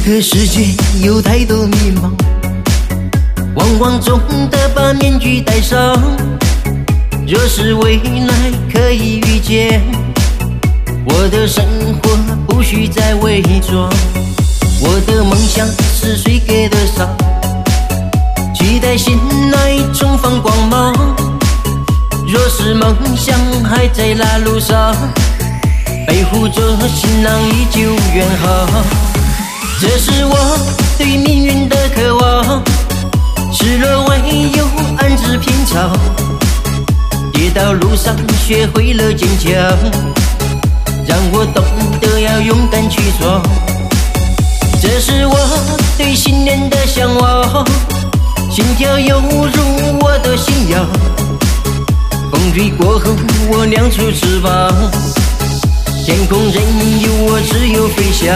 个世界有太多迷茫，惶惶中的把面具戴上。若是未来可以遇见，我的生活不需再伪装。我的梦想是谁给的伤？期待醒来重放光芒。若是梦想还在那路上，背负着行囊依旧远航。这是我对命运的渴望，失落唯有暗自品尝。跌倒路上学会了坚强，让我懂得要勇敢去闯。这是我对信念的向往，心跳犹如我的信仰。风雨过后我亮出翅膀，天空任由我自由飞翔。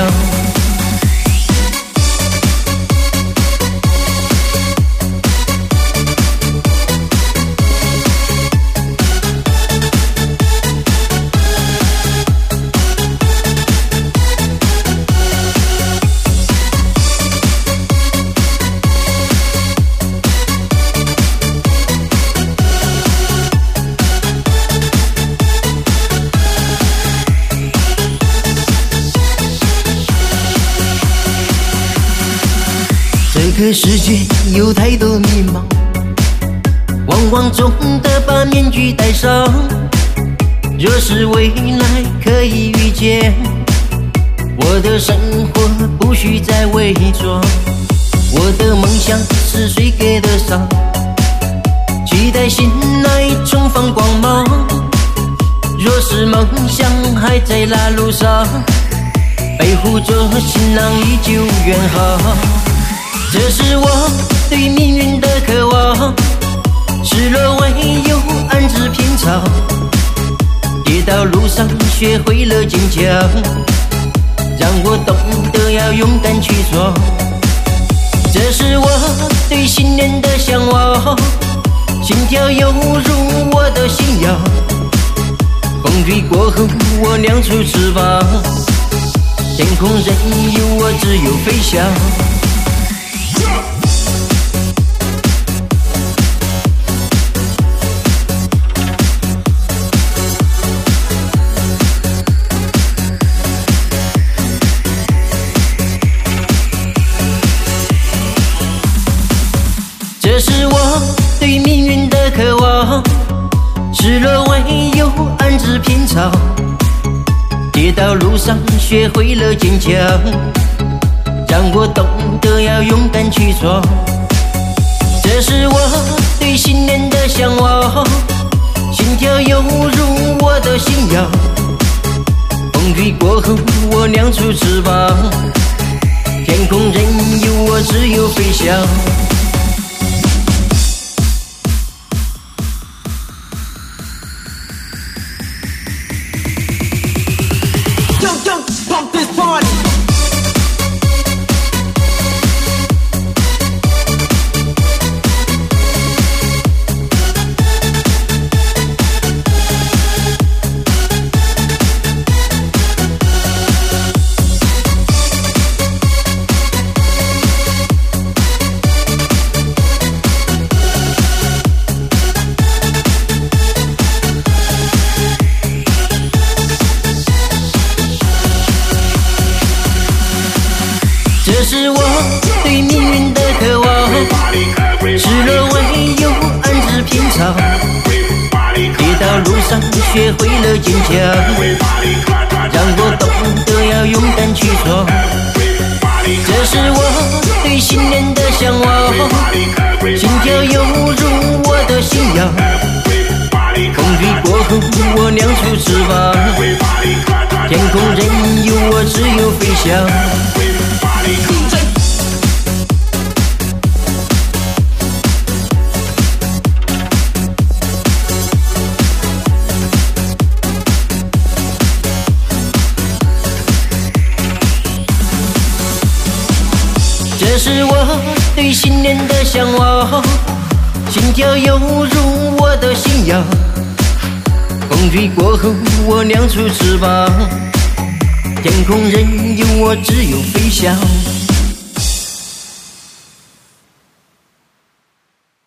这个世界有太多迷茫，惶惶中的把面具戴上。若是未来可以遇见，我的生活不需再伪装。我的梦想是谁给的伤？期待醒来重放光芒。若是梦想还在那路上，背负着行囊依旧远航。这是我对命运的渴望，失落唯有暗自品尝。跌倒路上学会了坚强，让我懂得要勇敢去闯。这是我对信念的向往，心跳犹如我的信仰。风雨过后我亮出翅膀，天空任由我自由飞翔。这是我对命运的渴望，失落唯有暗自品尝。跌倒路上学会了坚强，让我懂得要勇敢去闯。这是我对信念的向往，心跳犹如我的信仰。风雨过后我亮出翅膀，天空任由我自由飞翔。 Pump this party. 这是我对命运的渴望，失落唯有暗自品尝。跌倒路上学会了坚强，让我懂得要勇敢去闯。这是我对信念的向往，心跳犹如我的信仰。风雨过后我亮出翅膀，天空任由我自由飞翔。这是我对信念的向往，心跳犹如我的信仰。风雨过后我亮出翅膀，天空任由我自由飞翔。